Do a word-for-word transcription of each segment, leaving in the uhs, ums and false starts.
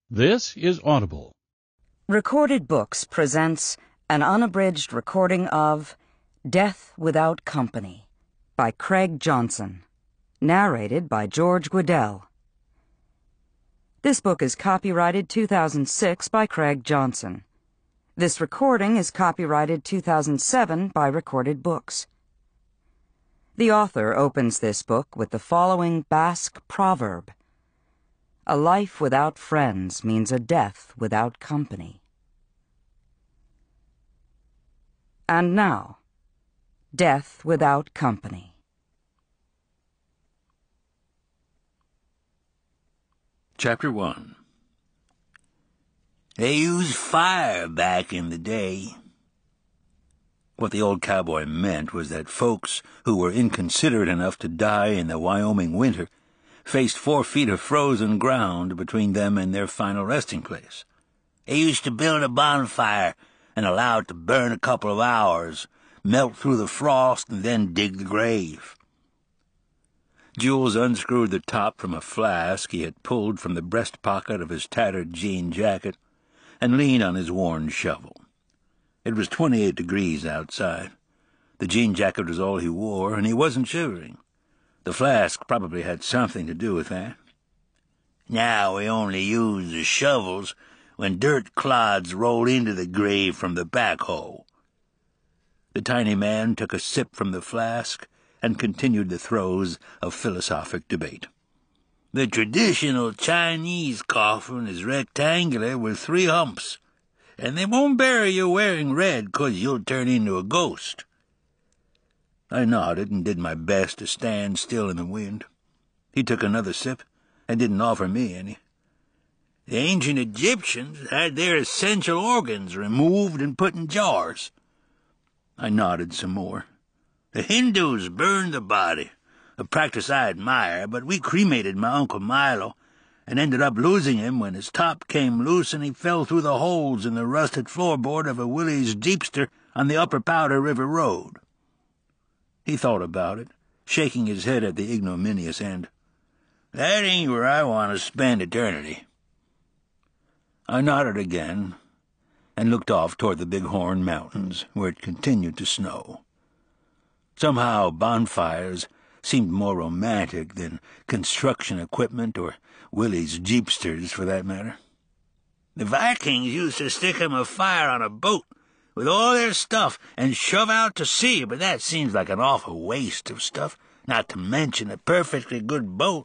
This is Audible. Recorded Books presents an unabridged recording of Death Without Company by Craig Johnson, narrated by George Guidall. This book is copyrighted two thousand six by Craig Johnson. This recording is copyrighted two thousand seven by Recorded Books. The author opens this book with the following Basque proverb: "A life without friends means a death without company." And now, Death Without Company. Chapter one. They used fire back in the day. What the old cowboy meant was that folks who were inconsiderate enough to die in the Wyoming winter faced four feet of frozen ground between them and their final resting place. They used to build a bonfire and allow it to burn a couple of hours, melt through the frost, and then dig the grave. Jules unscrewed the top from a flask he had pulled from the breast pocket of his tattered jean jacket and leaned on his worn shovel. It was twenty-eight degrees outside. The jean jacket was all he wore, and he wasn't shivering. The flask probably had something to do with that. Now we only use the shovels when dirt clods roll into the grave from the backhoe. The tiny man took a sip from the flask and continued the throes of philosophic debate. The traditional Chinese coffin is rectangular with three humps, and they won't bury you wearing red 'cause you'll turn into a ghost. I nodded and did my best to stand still in the wind. He took another sip and didn't offer me any. The ancient Egyptians had their essential organs removed and put in jars. I nodded some more. The Hindus burned the body, a practice I admire, but we cremated my Uncle Milo and ended up losing him when his top came loose and he fell through the holes in the rusted floorboard of a Willys Jeepster on the Upper Powder River Road. He thought about it, shaking his head at the ignominious end. That ain't where I want to spend eternity. I nodded again and looked off toward the Bighorn Mountains, where it continued to snow. Somehow bonfires seemed more romantic than construction equipment or Willys Jeepsters, for that matter. The Vikings used to stick 'em a fire on a boat with all their stuff and shove out to sea, but that seems like an awful waste of stuff, not to mention a perfectly good boat.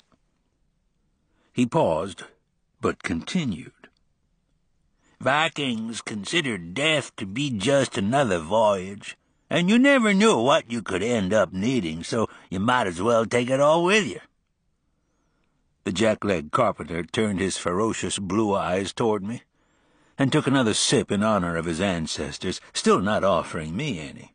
He paused, but continued. Vikings considered death to be just another voyage, and you never knew what you could end up needing, so you might as well take it all with you. The jackleg carpenter turned his ferocious blue eyes toward me and took another sip in honor of his ancestors, still not offering me any.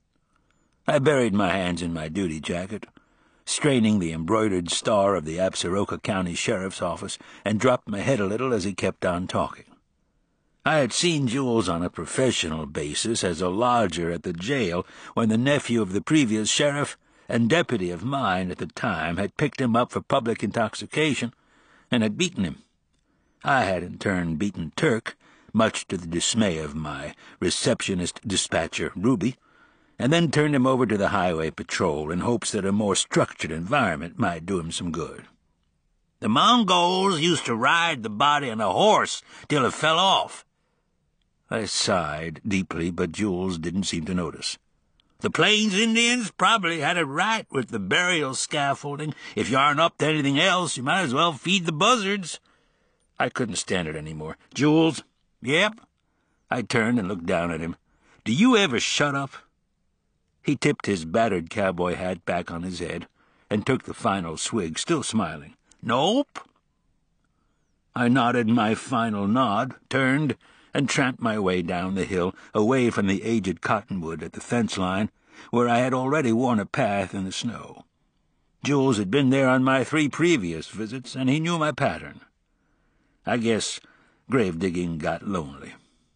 I buried my hands in my duty jacket, straining the embroidered star of the Absaroka County Sheriff's Office, and dropped my head a little as he kept on talking. I had seen Jules on a professional basis as a lodger at the jail when the nephew of the previous sheriff and deputy of mine at the time had picked him up for public intoxication and had beaten him. I had in turn beaten Turk, much to the dismay of my receptionist dispatcher, Ruby, and then turned him over to the highway patrol in hopes that a more structured environment might do him some good. The Mongols used to ride the body on a horse till it fell off. I sighed deeply, but Jules didn't seem to notice. The Plains Indians probably had it right with the burial scaffolding. If you aren't up to anything else, you might as well feed the buzzards. I couldn't stand it any more. Jules? Yep. I turned and looked down at him. Do you ever shut up? He tipped his battered cowboy hat back on his head and took the final swig, still smiling. Nope. I nodded my final nod, turned, and tramped my way down the hill, away from the aged cottonwood at the fence line, where I had already worn a path in the snow. Jules had been there on my three previous visits, and he knew my pattern. I guess grave-digging got lonely.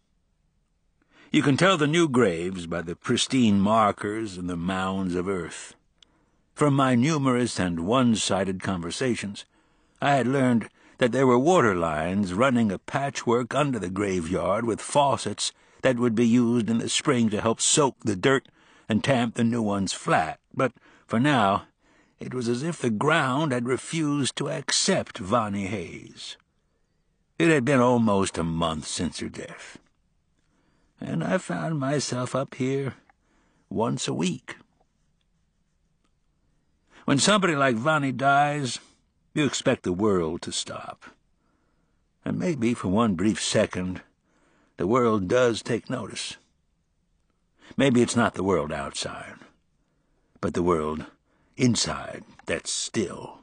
You can tell the new graves by the pristine markers and the mounds of earth. From my numerous and one-sided conversations, I had learned that there were water lines running a patchwork under the graveyard with faucets that would be used in the spring to help soak the dirt and tamp the new ones flat, but for now it was as if the ground had refused to accept Vonnie Hayes. It had been almost a month since her death, and I found myself up here once a week. When somebody like Vonnie dies, you expect the world to stop. And maybe for one brief second, the world does take notice. Maybe it's not the world outside, but the world inside that's still.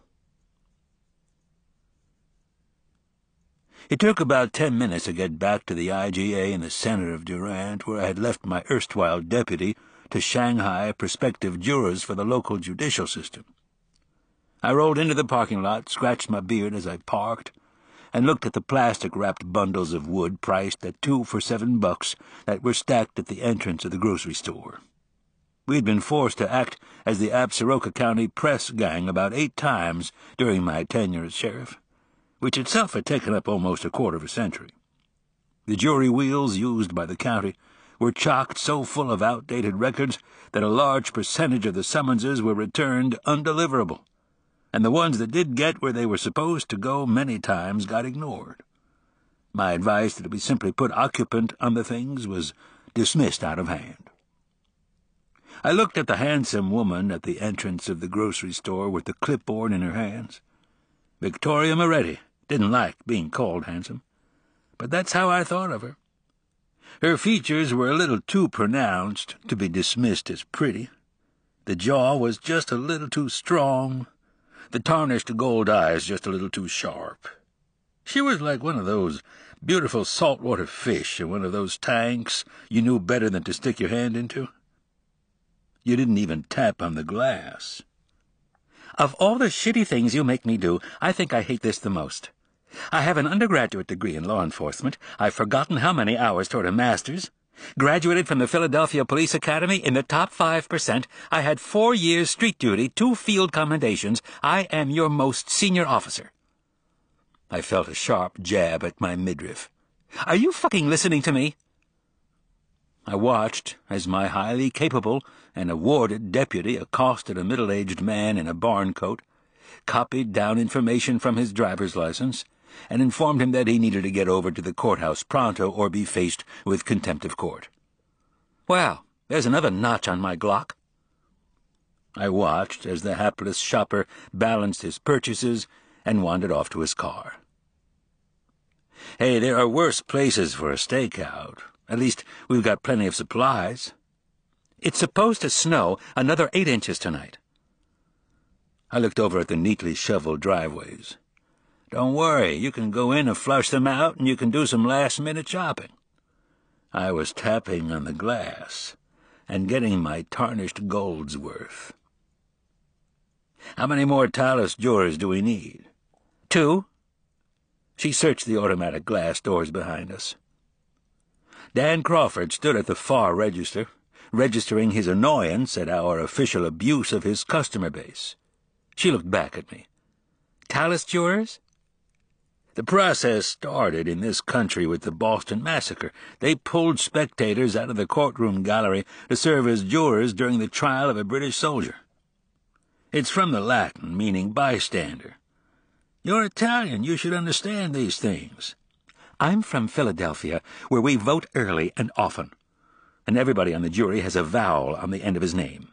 It took about ten minutes to get back to the I G A in the center of Durant, where I had left my erstwhile deputy to Shanghai prospective jurors for the local judicial system. I rolled into the parking lot, scratched my beard as I parked, and looked at the plastic-wrapped bundles of wood priced at two for seven bucks that were stacked at the entrance of the grocery store. We'd been forced to act as the Absaroka County press gang about eight times during my tenure as sheriff, which itself had taken up almost a quarter of a century. The jury wheels used by the county were chocked so full of outdated records that a large percentage of the summonses were returned undeliverable, and the ones that did get where they were supposed to go many times got ignored. My advice that we simply put occupant on the things was dismissed out of hand. I looked at the handsome woman at the entrance of the grocery store with the clipboard in her hands. Victoria Moretti didn't like being called handsome, but that's how I thought of her. Her features were a little too pronounced to be dismissed as pretty. The jaw was just a little too strong, the tarnished gold eyes just a little too sharp. She was like one of those beautiful saltwater fish in one of those tanks you knew better than to stick your hand into. You didn't even tap on the glass. Of all the shitty things you make me do, I think I hate this the most. I have an undergraduate degree in law enforcement. I've forgotten how many hours toward a master's. Graduated from the Philadelphia Police Academy in the top five percent. I had four years street duty, two field commendations. I am your most senior officer. I felt a sharp jab at my midriff. Are you fucking listening to me? I watched as my highly capable and awarded deputy accosted a middle-aged man in a barn coat, copied down information from his driver's license, and informed him that he needed to get over to the courthouse pronto or be faced with contempt of court. Well, there's another notch on my Glock. I watched as the hapless shopper balanced his purchases and wandered off to his car. Hey, there are worse places for a stakeout. At least we've got plenty of supplies. It's supposed to snow another eight inches tonight. I looked over at the neatly shoveled driveways. Don't worry, you can go in and flush them out, and you can do some last-minute shopping. I was tapping on the glass and getting my tarnished gold's worth. How many more Tallis jurors do we need? Two. She searched the automatic glass doors behind us. Dan Crawford stood at the far register, registering his annoyance at our official abuse of his customer base. She looked back at me. Tallis jurors? The process started in this country with the Boston Massacre. They pulled spectators out of the courtroom gallery to serve as jurors during the trial of a British soldier. It's from the Latin, meaning bystander. You're Italian. You should understand these things. I'm from Philadelphia, where we vote early and often, and everybody on the jury has a vowel on the end of his name.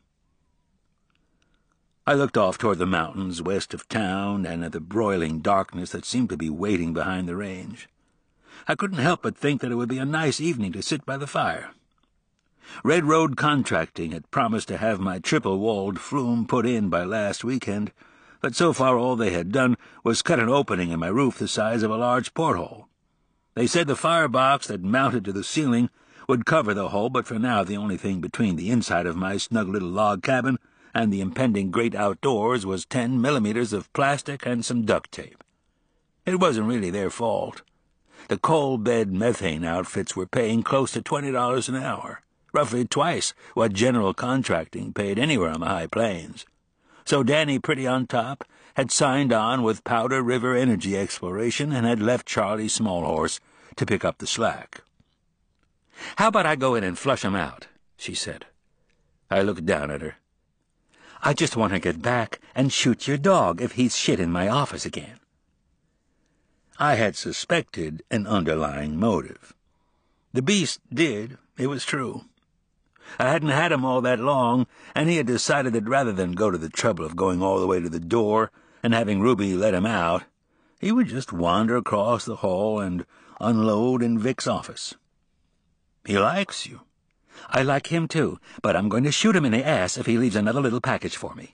I looked off toward the mountains west of town and at the broiling darkness that seemed to be waiting behind the range. I couldn't help but think that it would be a nice evening to sit by the fire. Red Road Contracting had promised to have my triple-walled flume put in by last weekend, but so far all they had done was cut an opening in my roof the size of a large porthole. They said the firebox that mounted to the ceiling would cover the hole, but for now the only thing between the inside of my snug little log cabin and the impending great outdoors was ten millimeters of plastic and some duct tape. It wasn't really their fault. The coal bed methane outfits were paying close to twenty dollars an hour, roughly twice what general contracting paid anywhere on the high plains. So Danny Pretty on top had signed on with Powder River Energy Exploration and had left Charlie Smallhorse to pick up the slack. "How about I go in and flush him out?" she said. I looked down at her. "I just want to get back and shoot your dog if he's shit in my office again." I had suspected an underlying motive. The beast did, it was true. I hadn't had him all that long, and he had decided that rather than go to the trouble of going all the way to the door and having Ruby let him out, he would just wander across the hall and unload in Vic's office. He likes you. I like him too, but I'm going to shoot him in the ass if he leaves another little package for me.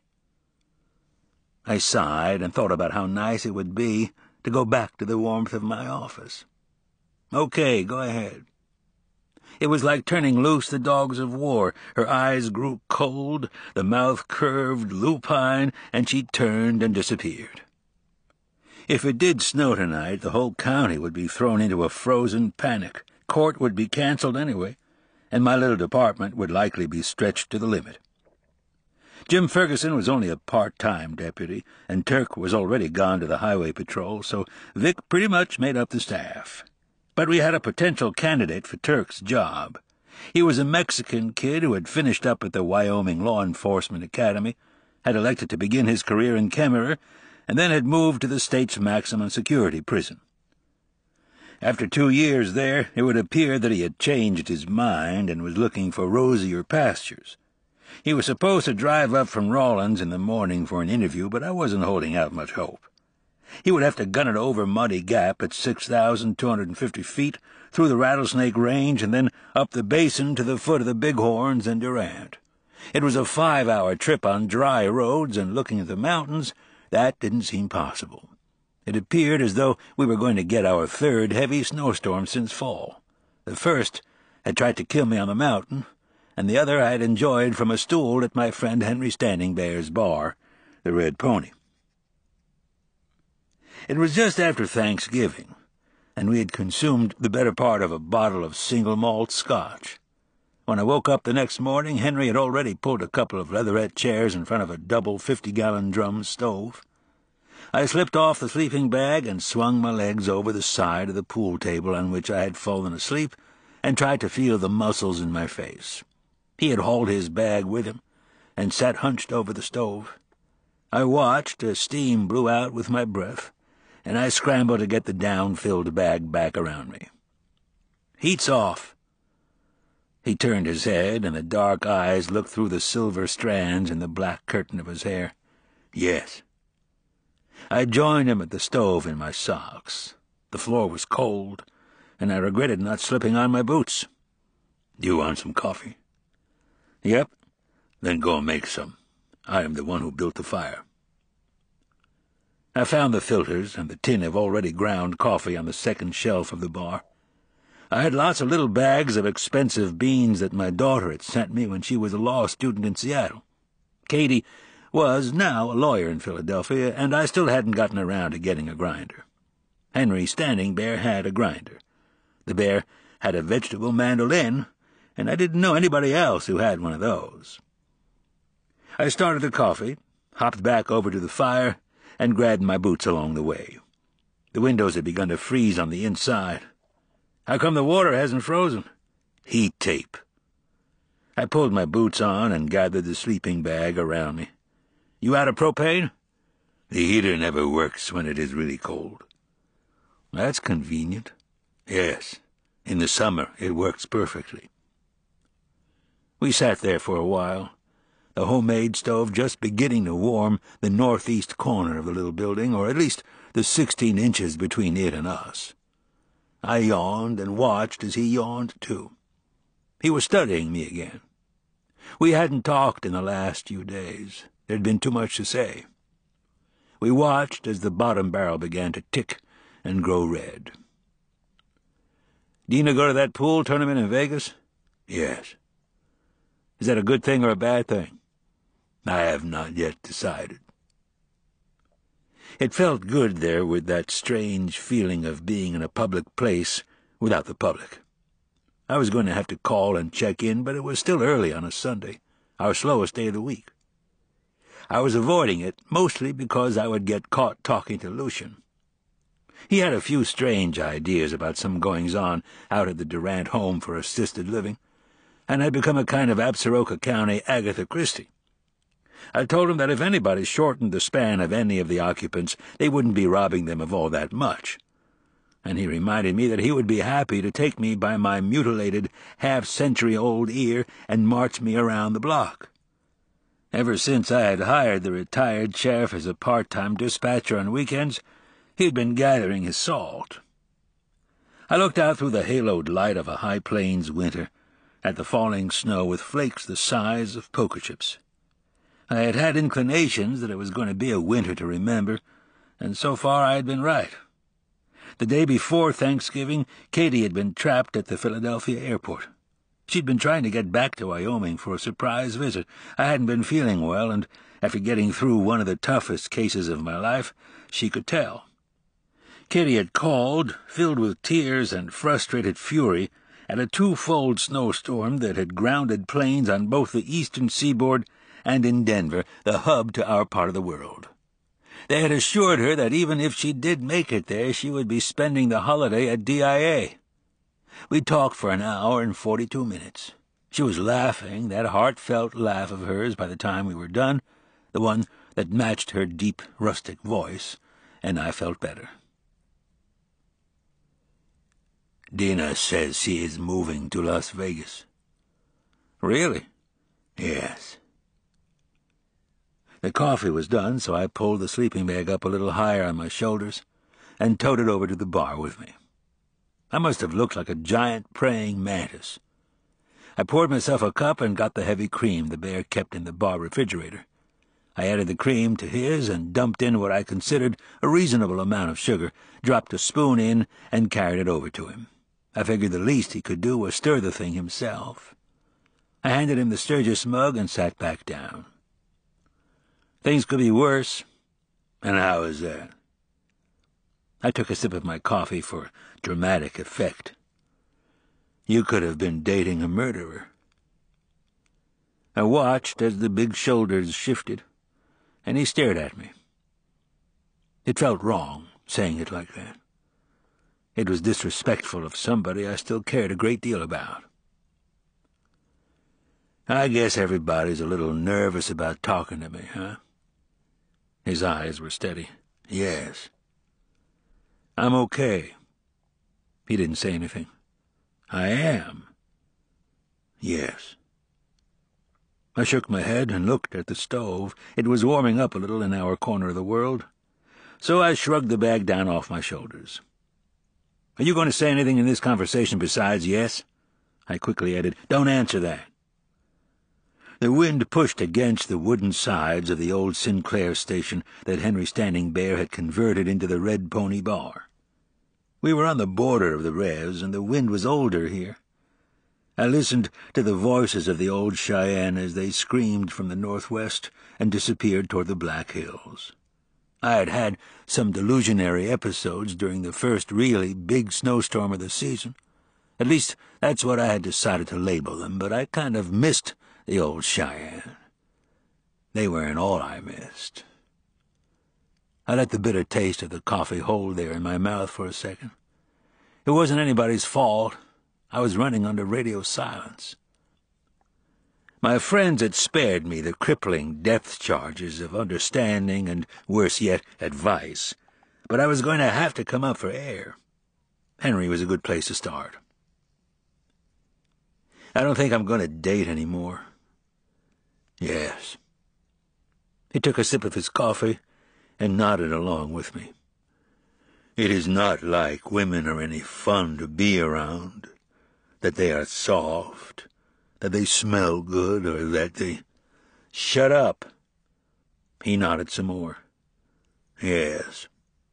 I sighed and thought about how nice it would be to go back to the warmth of my office. Okay, go ahead. It was like turning loose the dogs of war. Her eyes grew cold, the mouth curved, lupine, and she turned and disappeared. If it did snow tonight, the whole county would be thrown into a frozen panic. Court would be canceled anyway, and my little department would likely be stretched to the limit. Jim Ferguson was only a part-time deputy, and Turk was already gone to the highway patrol, so Vic pretty much made up the staff. But we had a potential candidate for Turk's job. He was a Mexican kid who had finished up at the Wyoming Law Enforcement Academy, had elected to begin his career in Kemmerer, and then had moved to the state's maximum security prison. After two years there, it would appear that he had changed his mind and was looking for rosier pastures. He was supposed to drive up from Rawlins in the morning for an interview, but I wasn't holding out much hope. He would have to gun it over Muddy Gap at six thousand two hundred fifty feet, through the Rattlesnake Range, and then up the basin to the foot of the Bighorns and Durant. It was a five-hour trip on dry roads, and looking at the mountains, that didn't seem possible. It appeared as though we were going to get our third heavy snowstorm since fall. The first had tried to kill me on the mountain, and the other I had enjoyed from a stool at my friend Henry Standing Bear's bar, the Red Pony. It was just after Thanksgiving, and we had consumed the better part of a bottle of single-malt scotch. When I woke up the next morning, Henry had already pulled a couple of leatherette chairs in front of a double fifty-gallon drum stove. I slipped off the sleeping bag and swung my legs over the side of the pool table on which I had fallen asleep and tried to feel the muscles in my face. He had hauled his bag with him and sat hunched over the stove. I watched as steam blew out with my breath, and I scrambled to get the down-filled bag back around me. "Heat's off." He turned his head, and the dark eyes looked through the silver strands in the black curtain of his hair. "Yes." I joined him at the stove in my socks. The floor was cold, and I regretted not slipping on my boots. "Do you want some coffee?" "Yep." "Then go and make some. I am the one who built the fire." I found the filters and the tin of already ground coffee on the second shelf of the bar. I had lots of little bags of expensive beans that my daughter had sent me when she was a law student in Seattle. Katie was now a lawyer in Philadelphia, and I still hadn't gotten around to getting a grinder. Henry Standing Bear had a grinder. The bear had a vegetable mandolin, and I didn't know anybody else who had one of those. I started the coffee, hopped back over to the fire, and grabbed my boots along the way. The windows had begun to freeze on the inside. "How come the water hasn't frozen?" "Heat tape." I pulled my boots on and gathered the sleeping bag around me. "You out of propane?" "The heater never works when it is really cold." "That's convenient." "Yes. In the summer it works perfectly." We sat there for a while, the homemade stove just beginning to warm the northeast corner of the little building, or at least the sixteen inches between it and us. I yawned and watched as he yawned too. He was studying me again. We hadn't talked in the last few days. There had been too much to say. We watched as the bottom barrel began to tick and grow red. "Dina go to that pool tournament in Vegas?" "Yes." "Is that a good thing or a bad thing?" "I have not yet decided." It felt good there with that strange feeling of being in a public place without the public. I was going to have to call and check in, but it was still early on a Sunday, our slowest day of the week. I was avoiding it, mostly because I would get caught talking to Lucian. He had a few strange ideas about some goings-on out at the Durant Home for Assisted Living, and had become a kind of Absaroka County Agatha Christie. I told him that if anybody shortened the span of any of the occupants, they wouldn't be robbing them of all that much. And he reminded me that he would be happy to take me by my mutilated, half-century-old ear and march me around the block. Ever since I had hired the retired sheriff as a part-time dispatcher on weekends, he'd been gathering his salt. I looked out through the haloed light of a high plains winter at the falling snow with flakes the size of poker chips. I had had inclinations that it was going to be a winter to remember, and so far I had been right. The day before Thanksgiving, Katie had been trapped at the Philadelphia airport. She'd been trying to get back to Wyoming for a surprise visit. I hadn't been feeling well, and after getting through one of the toughest cases of my life, she could tell. Katie had called, filled with tears and frustrated fury, at a twofold snowstorm that had grounded planes on both the eastern seaboard and in Denver, the hub to our part of the world. They had assured her that even if she did make it there, she would be spending the holiday at D I A. We talked for an hour and forty-two minutes. She was laughing, that heartfelt laugh of hers by the time we were done, the one that matched her deep, rustic voice, and I felt better. Dina says she is moving to Las Vegas. Really? Yes. The coffee was done, so I pulled the sleeping bag up a little higher on my shoulders and towed it over to the bar with me. I must have looked like a giant praying mantis. I poured myself a cup and got the heavy cream the bear kept in the bar refrigerator. I added the cream to his and dumped in what I considered a reasonable amount of sugar, dropped a spoon in, and carried it over to him. I figured the least he could do was stir the thing himself. I handed him the Sturgis mug and sat back down. Things could be worse. And how is that? I took a sip of my coffee for dramatic effect. You could have been dating a murderer. I watched as the big shoulders shifted, and he stared at me. It felt wrong, saying it like that. It was disrespectful of somebody I still cared a great deal about. I guess everybody's a little nervous about talking to me, huh? His eyes were steady. Yes. I'm okay. He didn't say anything. I am. Yes. I shook my head and looked at the stove. It was warming up a little in our corner of the world, so I shrugged the bag down off my shoulders. Are you going to say anything in this conversation besides yes? I quickly added, Don't answer that. The wind pushed against the wooden sides of the old Sinclair station that Henry Standing Bear had converted into the Red Pony Bar. We were on the border of the res, and the wind was older here. I listened to the voices of the old Cheyenne as they screamed from the northwest and disappeared toward the Black Hills. I had had some delusionary episodes during the first really big snowstorm of the season. At least that's what I had decided to label them, but I kind of missed the old Cheyenne. They weren't all I missed. I let the bitter taste of the coffee hold there in my mouth for a second. It wasn't anybody's fault. I was running under radio silence. My friends had spared me the crippling depth charges of understanding and, worse yet, advice, but I was going to have to come up for air. Henry was a good place to start. I don't think I'm going to date anymore. Yes. He took a sip of his coffee and nodded along with me. It is not like women are any fun to be around, that they are soft, that they smell good, or that they... Shut up. He nodded some more. Yes.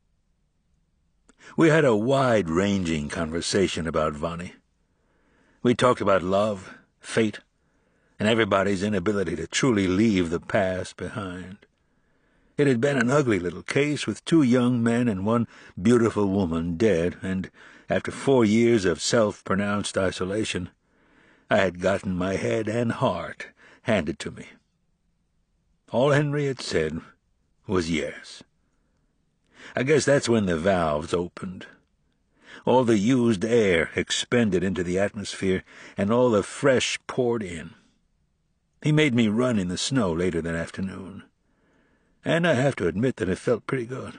We had a wide-ranging conversation about Vonnie. We talked about love, fate, and everybody's inability to truly leave the past behind. It had been an ugly little case with two young men and one beautiful woman dead, and after four years of self-pronounced isolation, I had gotten my head and heart handed to me. All Henry had said was yes. I guess that's when the valves opened. All the used air expended into the atmosphere, and all the fresh poured in. He made me run in the snow later that afternoon, and I have to admit that it felt pretty good.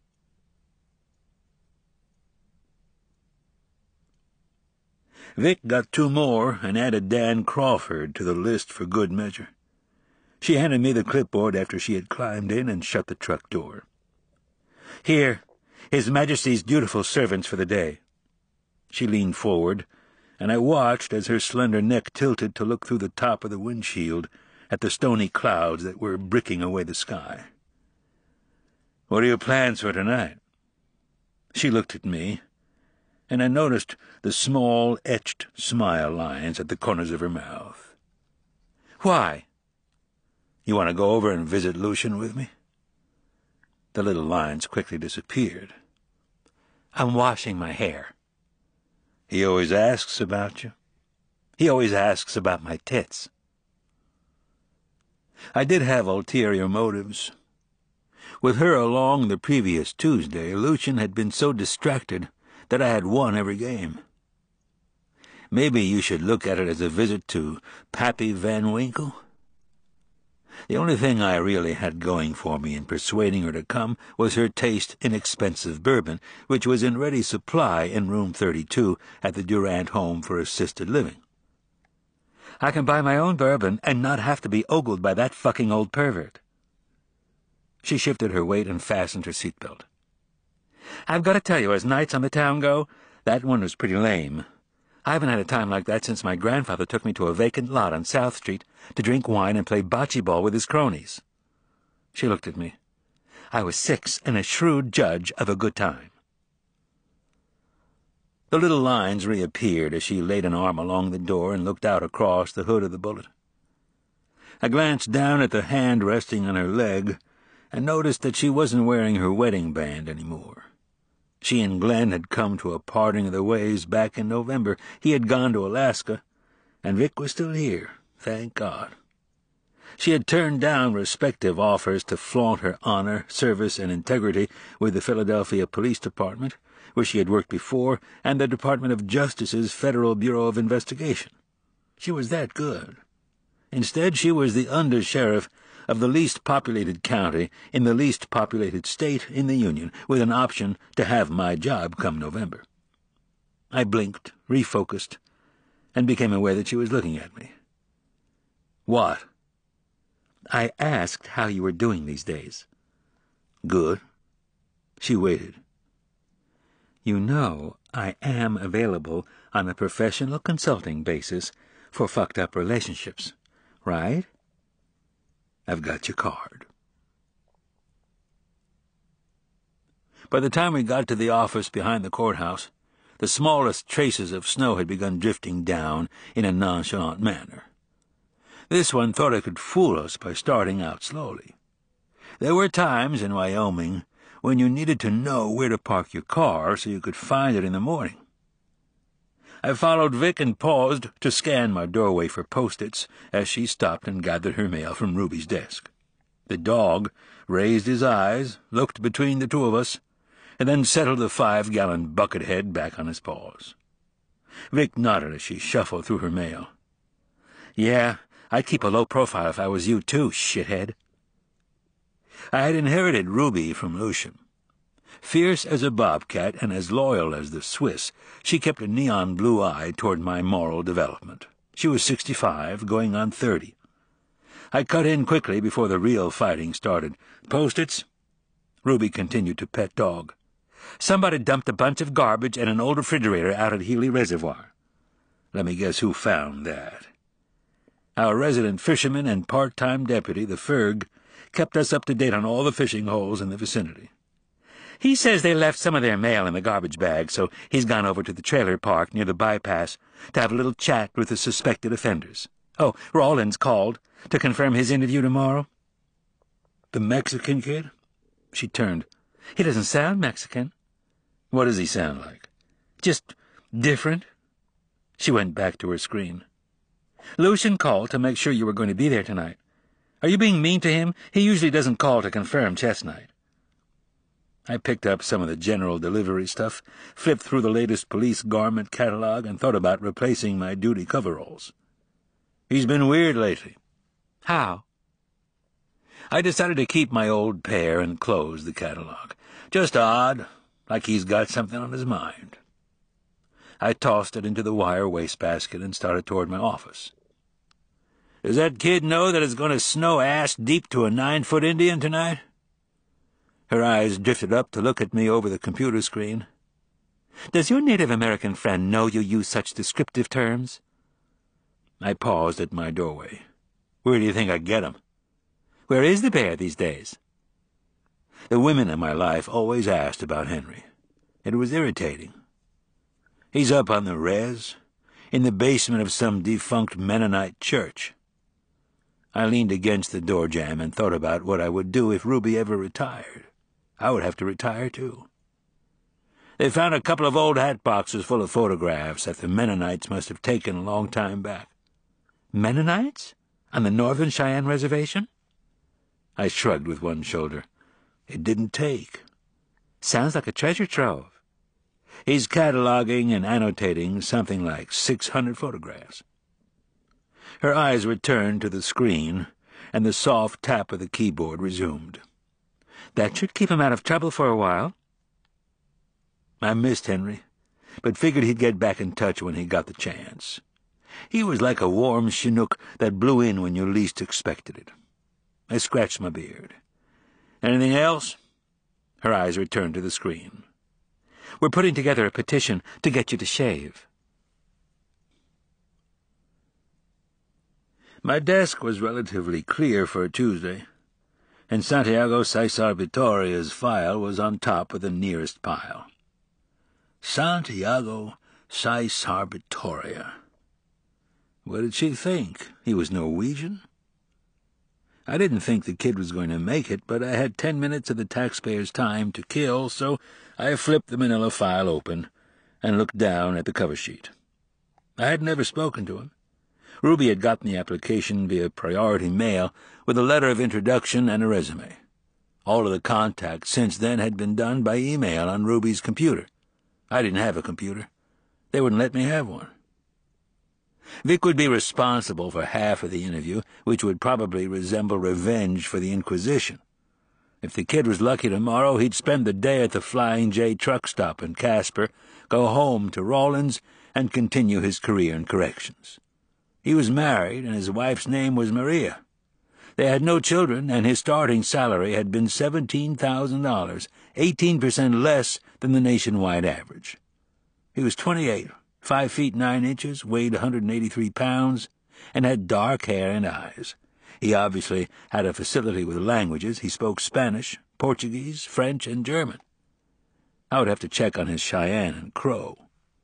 Vic got two more and added Dan Crawford to the list for good measure. She handed me the clipboard after she had climbed in and shut the truck door. "Here, His Majesty's dutiful servants for the day." She leaned forward, and I watched as her slender neck tilted to look through the top of the windshield at the stony clouds that were bricking away the sky. "What are your plans for tonight?" She looked at me, and I noticed the small, etched smile lines at the corners of her mouth. "Why?" "You want to go over and visit Lucian with me?" The little lines quickly disappeared. "I'm washing my hair." "He always asks about you?" "He always asks about my tits." I did have ulterior motives. With her along the previous Tuesday, Lucian had been so distracted that I had won every game. Maybe you should look at it as a visit to Pappy Van Winkle. The only thing I really had going for me in persuading her to come was her taste in expensive bourbon, which was in ready supply in room thirty-two at the Durant Home for Assisted Living. I can buy my own bourbon and not have to be ogled by that fucking old pervert. She shifted her weight and fastened her seatbelt. "I've got to tell you, as nights on the town go, that one was pretty lame. I haven't had a time like that since my grandfather took me to a vacant lot on South Street to drink wine and play bocce ball with his cronies." She looked at me. I was six and a shrewd judge of a good time. The little lines reappeared as she laid an arm along the door and looked out across the hood of the bullet. I glanced down at the hand resting on her leg and noticed that she wasn't wearing her wedding band anymore. She and Glenn had come to a parting of the ways back in November. He had gone to Alaska, and Vic was still here, thank God. She had turned down respective offers to flaunt her honor, service, and integrity with the Philadelphia Police Department, where she had worked before, and the Department of Justice's Federal Bureau of Investigation. She was that good. Instead, she was the under-sheriff of the least populated county in the least populated state in the Union, with an option to have my job come November. I blinked, refocused, and became aware that she was looking at me. "What?" "I asked how you were doing these days." "Good." She waited. "You know I am available on a professional consulting basis for fucked-up relationships, right?" "I've got your card." By the time we got to the office behind the courthouse, the smallest traces of snow had begun drifting down in a nonchalant manner. This one thought it could fool us by starting out slowly. There were times in Wyoming when you needed to know where to park your car so you could find it in the morning. I followed Vic and paused to scan my doorway for Post-its as she stopped and gathered her mail from Ruby's desk. The dog raised his eyes, looked between the two of us, and then settled the five-gallon bucket head back on his paws. Vic nodded as she shuffled through her mail. "Yeah, I'd keep a low profile if I was you too, shithead." I had inherited Ruby from Lucian. Fierce as a bobcat and as loyal as the Swiss, she kept a neon blue eye toward my moral development. She was sixty-five, going on thirty. I cut in quickly before the real fighting started. "Post-its?" Ruby continued to pet dog. "Somebody dumped a bunch of garbage and an old refrigerator out at Healy Reservoir." Let me guess who found that. Our resident fisherman and part-time deputy, the Ferg, kept us up to date on all the fishing holes in the vicinity. "He says they left some of their mail in the garbage bag, so he's gone over to the trailer park near the bypass to have a little chat with the suspected offenders. Oh, Rawlins called to confirm his interview tomorrow." "The Mexican kid?" She turned. "He doesn't sound Mexican." "What does he sound like?" "Just different." She went back to her screen. "Lucian called to make sure you were going to be there tonight. Are you being mean to him? He usually doesn't call to confirm chest night. I picked up some of the general delivery stuff, flipped through the latest police garment catalog, and thought about replacing my duty coveralls. He's been weird lately. How? I decided to keep my old pair and close the catalog. Just odd, like he's got something on his mind. I tossed it into the wire wastebasket and started toward my office. Does that kid know that it's going to snow ass deep to a nine-foot Indian tonight? Her eyes drifted up to look at me over the computer screen. Does your Native American friend know you use such descriptive terms? I paused at my doorway. Where do you think I get 'em? Where is the bear these days? The women in my life always asked about Henry. It was irritating. He's up on the res, in the basement of some defunct Mennonite church. I leaned against the door jamb and thought about what I would do if Ruby ever retired. I would have to retire, too. They found a couple of old hat boxes full of photographs that the Mennonites must have taken a long time back. Mennonites? On the Northern Cheyenne Reservation? I shrugged with one shoulder. It didn't take. Sounds like a treasure trove. He's cataloging and annotating something like six hundred photographs. Her eyes returned to the screen, and the soft tap of the keyboard resumed. That should keep him out of trouble for a while. I missed Henry, but figured he'd get back in touch when he got the chance. He was like a warm Chinook that blew in when you least expected it. I scratched my beard. Anything else? Her eyes returned to the screen. We're putting together a petition to get you to shave. My desk was relatively clear for a Tuesday, and Santiago Caesar Vitoria's file was on top of the nearest pile. Santiago Caesar Vitoria. What did she think? He was Norwegian? I didn't think the kid was going to make it, but I had ten minutes of the taxpayer's time to kill, so I flipped the manila file open and looked down at the cover sheet. I had never spoken to him. Ruby had gotten the application via priority mail with a letter of introduction and a resume. All of the contact since then had been done by email on Ruby's computer. I didn't have a computer. They wouldn't let me have one. Vic would be responsible for half of the interview, which would probably resemble revenge for the Inquisition. If the kid was lucky tomorrow, he'd spend the day at the Flying J truck stop in Casper, go home to Rawlins, and continue his career in corrections. He was married, and his wife's name was Maria. They had no children, and his starting salary had been seventeen thousand dollars, eighteen percent less than the nationwide average. He was twenty-eight, five feet nine inches, weighed one hundred eighty-three pounds, and had dark hair and eyes. He obviously had a facility with languages. He spoke Spanish, Portuguese, French, and German. I would have to check on his Cheyenne and Crow.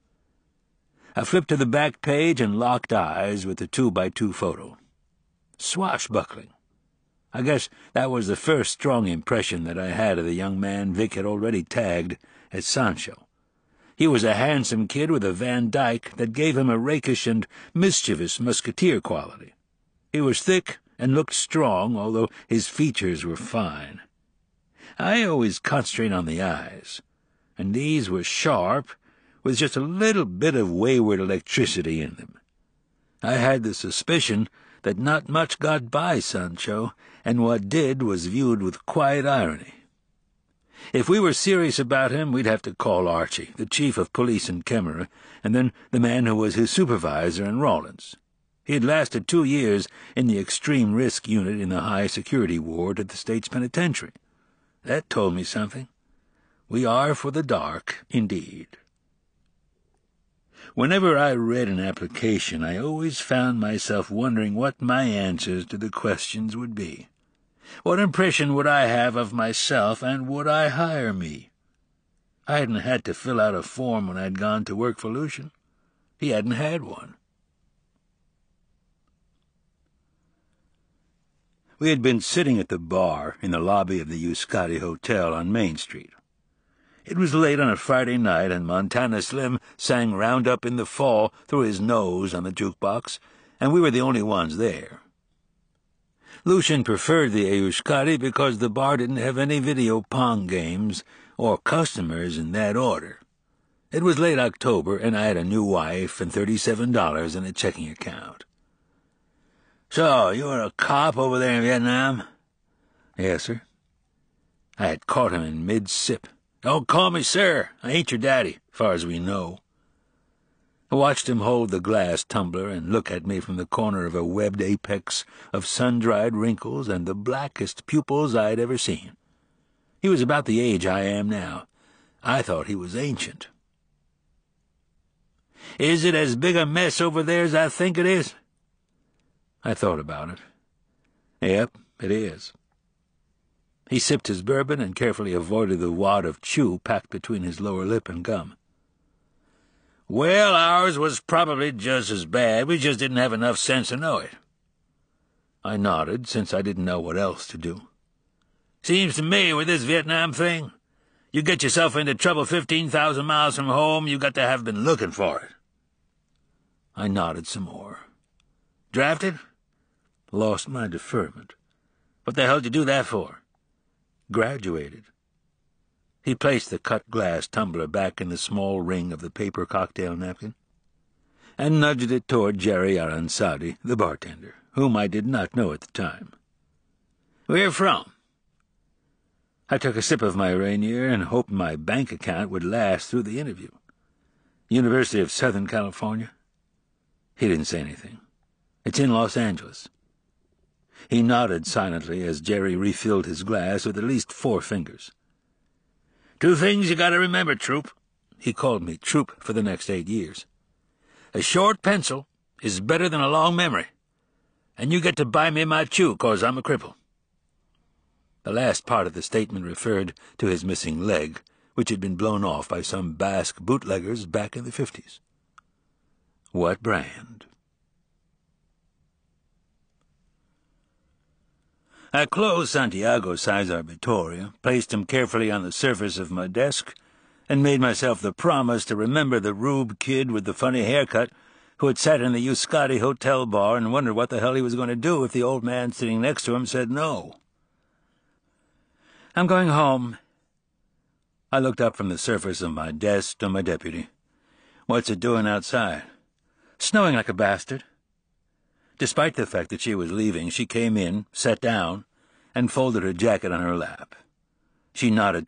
I flipped to the back page and locked eyes with the two-by-two photo. Swashbuckling. I guess that was the first strong impression that I had of the young man Vic had already tagged as Sancho. He was a handsome kid with a Van Dyke that gave him a rakish and mischievous musketeer quality. He was thick and looked strong, although his features were fine. I always concentrate on the eyes, and these were sharp, with just a little bit of wayward electricity in them. I had the suspicion that not much got by Sancho, and what did was viewed with quiet irony. If we were serious about him, we'd have to call Archie, the chief of police in Kemmerer, and then the man who was his supervisor in Rawlins. He had lasted two years in the extreme risk unit in the high-security ward at the state's penitentiary. That told me something. We are for the dark, indeed. Whenever I read an application, I always found myself wondering what my answers to the questions would be. What impression would I have of myself, and would I hire me? I hadn't had to fill out a form when I'd gone to work for Lucian. He hadn't had one. We had been sitting at the bar in the lobby of the Euskadi Hotel on Main Street. It was late on a Friday night, and Montana Slim sang Round Up in the Fall through his nose on the jukebox, and we were the only ones there. Lucian preferred the Euskadi because the bar didn't have any video pong games or customers in that order. It was late October, and I had a new wife and thirty-seven dollars in a checking account. "So, you were a cop over there in Vietnam?" "Yes, sir." I had caught him in mid-sip. "Don't call me sir. I ain't your daddy, far as we know." I watched him hold the glass tumbler and look at me from the corner of a webbed apex of sun-dried wrinkles and the blackest pupils I'd ever seen. He was about the age I am now. I thought he was ancient. "Is it as big a mess over there as I think it is?" I thought about it. "Yep, it is." He sipped his bourbon and carefully avoided the wad of chew packed between his lower lip and gum. "Well, ours was probably just as bad. We just didn't have enough sense to know it." I nodded, since I didn't know what else to do. "Seems to me, with this Vietnam thing, you get yourself into trouble fifteen thousand miles from home, you got to have been looking for it." I nodded some more. "Drafted?" "Lost my deferment." "What the hell'd you do that for?" "Graduated." He placed the cut glass tumbler back in the small ring of the paper cocktail napkin, and nudged it toward Jerry Aransadi, the bartender, whom I did not know at the time. "Where from?" I took a sip of my Rainier and hoped my bank account would last through the interview. "University of Southern California." He didn't say anything. "It's in Los Angeles." He nodded silently as Jerry refilled his glass with at least four fingers. "Two things you gotta remember, Troop." He called me Troop for the next eight years. "A short pencil is better than a long memory, and you get to buy me my chew, 'cause I'm a cripple." The last part of the statement referred to his missing leg, which had been blown off by some Basque bootleggers back in the fifties. What brand? I closed Santiago Cesar Vittoria, placed him carefully on the surface of my desk, and made myself the promise to remember the rube kid with the funny haircut who had sat in the Euskadi hotel bar and wondered what the hell he was going to do if the old man sitting next to him said no. "I'm going home." I looked up from the surface of my desk to my deputy. "What's it doing outside?" "Snowing like a bastard." Despite the fact that she was leaving, she came in, sat down, and folded her jacket on her lap. She nodded